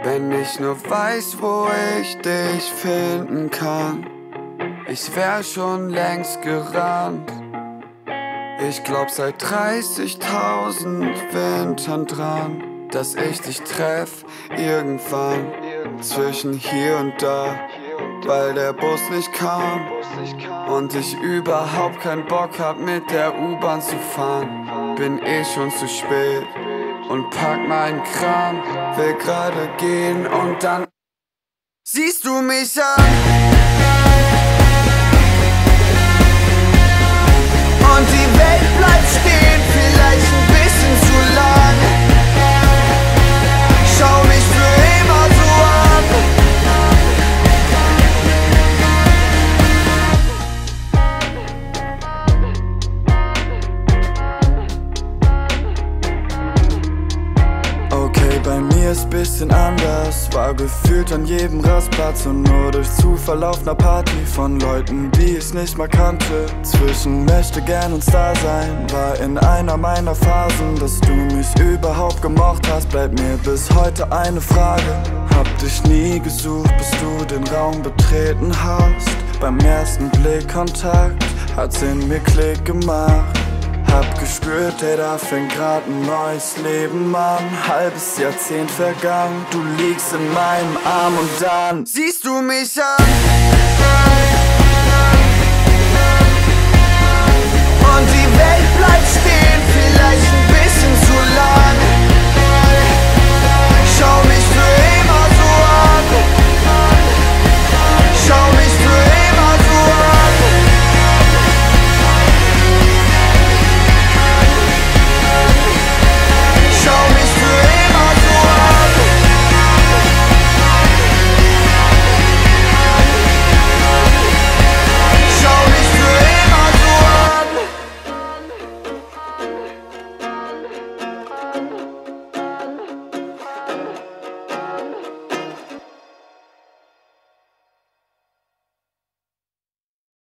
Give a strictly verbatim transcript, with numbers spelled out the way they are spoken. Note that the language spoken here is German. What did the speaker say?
Wenn ich nur weiß, wo ich dich finden kann, ich wär schon längst gerannt. Ich glaub seit dreißigtausend Wintern dran, dass ich dich treff irgendwann zwischen hier und da, weil der Bus nicht kam und ich überhaupt keinen Bock hab, mit der U-Bahn zu fahren. Bin eh schon zu spät und pack meinen Kram, will gerade gehen und dann siehst du mich an. Und die Welt bleibt stehen, vielleicht ein bisschen zu lang. Schau mich für immer so an. Okay, bei mir ist bisschen anders. War gefühlt an jedem Rastplatz und nur durch Zufall auf ner Party von Leuten, die ich nicht mal kannte. Zwischen möchte gern und Star sein war in einer meiner Phasen. Dass du mich überhaupt gemocht hast, bleibt mir bis heute eine Frage. Hab dich nie gesucht, bis du den Raum betreten hast. Beim ersten Blickkontakt hat's in mir Klick gemacht. Hab gespürt, ey, da fängt grad ein neues Leben an. Halbes Jahrzehnt vergangen, du liegst in meinem Arm und dann siehst du mich an. Und die Welt bleibt stehen.